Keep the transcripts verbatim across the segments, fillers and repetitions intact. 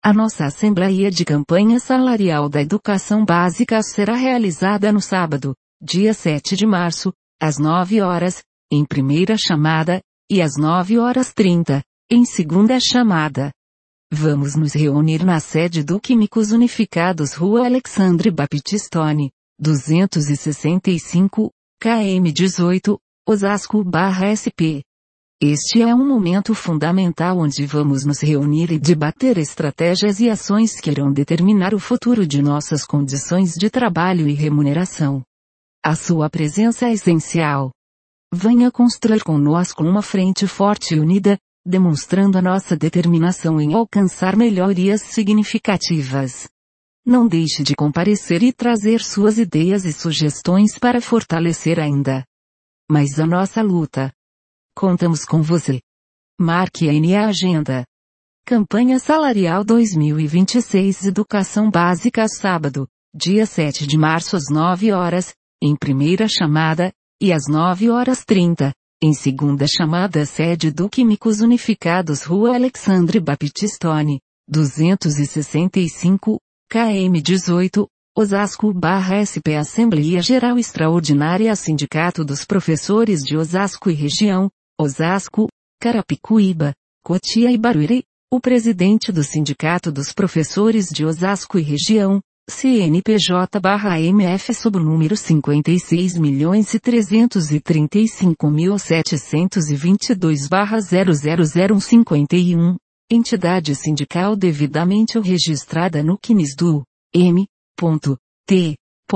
A nossa Assembleia de Campanha Salarial da Educação Básica será realizada no sábado, dia sete de março, às nove horas, em primeira chamada, e às nove horas trinta, em segunda chamada. Vamos nos reunir na sede do Químicos Unificados, Rua Alexandre Baptistoni, duzentos e sessenta e cinco, quilômetro dezoito, Osasco barra S P. Este é um momento fundamental onde vamos nos reunir e debater estratégias e ações que irão determinar o futuro de nossas condições de trabalho e remuneração. A sua presença é essencial. Venha construir conosco uma frente forte e unida, demonstrando a nossa determinação em alcançar melhorias significativas. Não deixe de comparecer e trazer suas ideias e sugestões para fortalecer ainda mais a nossa luta. Contamos com você. Marque aí a agenda. Campanha Salarial dois mil e vinte e seis Educação Básica sábado, dia sete de março às nove horas, em primeira chamada, e às nove horas trinta, em segunda chamada sede do Químicos Unificados, Rua Alexandre Baptistoni, duzentos e sessenta e cinco, quilômetro dezoito, Osasco barra S P. Assembleia Geral Extraordinária Sindicato dos Professores de Osasco e Região, Osasco, Carapicuíba, Cotia e Barueri, o presidente do Sindicato dos Professores de Osasco e Região, C N P J barra M F sob o número cinquenta e seis milhões trezentos e trinta e cinco mil setecentos e vinte e dois barra zero zero zero um cinquenta e um, entidade sindical devidamente registrada no C N I S do M. T.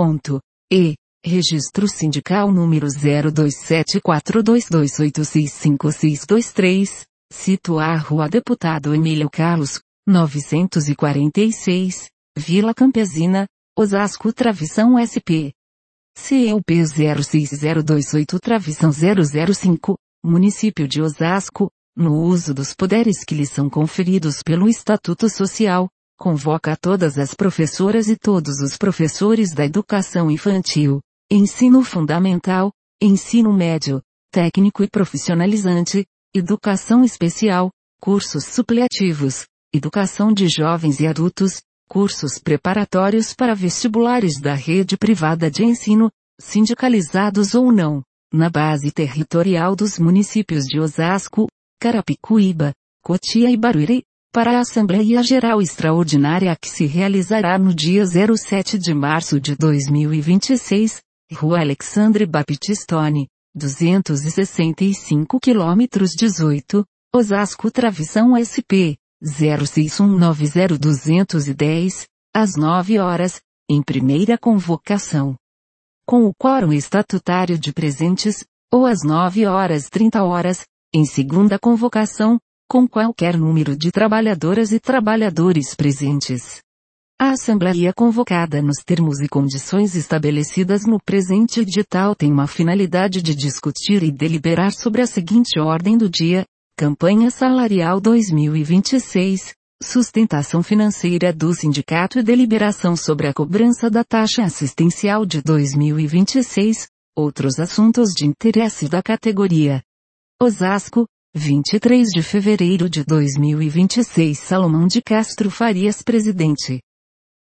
E. Registro sindical número zero dois sete quatro dois dois oito seis cinco seis dois três, situar Rua Deputado Emílio Carlos, novecentos e quarenta e seis, Vila Campesina, Osasco Travissão S P. C E U P zero seis zero dois oito Travissão zero zero cinco, Município de Osasco, no uso dos poderes que lhe são conferidos pelo Estatuto Social, convoca todas as professoras e todos os professores da educação infantil, ensino fundamental, ensino médio, técnico e profissionalizante, educação especial, cursos supletivos, educação de jovens e adultos, cursos preparatórios para vestibulares da rede privada de ensino, sindicalizados ou não, na base territorial dos municípios de Osasco, Carapicuíba, Cotia e Barueri, para a Assembleia Geral Extraordinária que se realizará no dia zero sete de março de dois mil e vinte e seis, Rua Alexandre Baptistoni, duzentos e sessenta e cinco quilômetro dezoito, Osasco Travissão S P, zero seis um nove zero dois um zero, às nove horas, em primeira convocação. Com o quórum estatutário de presentes, ou às nove horas trinta horas, em segunda convocação, com qualquer número de trabalhadoras e trabalhadores presentes. A Assembleia convocada nos termos e condições estabelecidas no presente edital tem uma finalidade de discutir e deliberar sobre a seguinte ordem do dia: Campanha Salarial dois mil e vinte e seis, sustentação financeira do sindicato e deliberação sobre a cobrança da taxa assistencial de dois mil e vinte e seis, outros assuntos de interesse da categoria. Osasco, vinte e três de fevereiro de dois mil e vinte e seis. Salomão de Castro Farias, presidente.